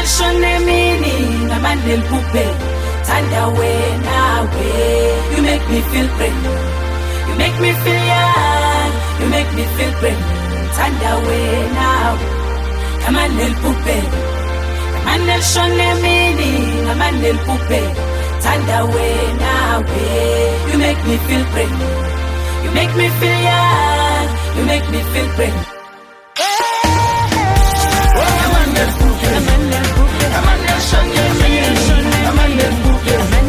shone mini ngamandel pupe tanda wena we. You make me feel brand new. You make me feel young. You make me feel brand new. Tanda wena ngamandel pupe. Ngamandel shone mini ngamandel pupe tanda wena we. You make me feel brand new. You make me feel young. You make me feel brand new. I'm on the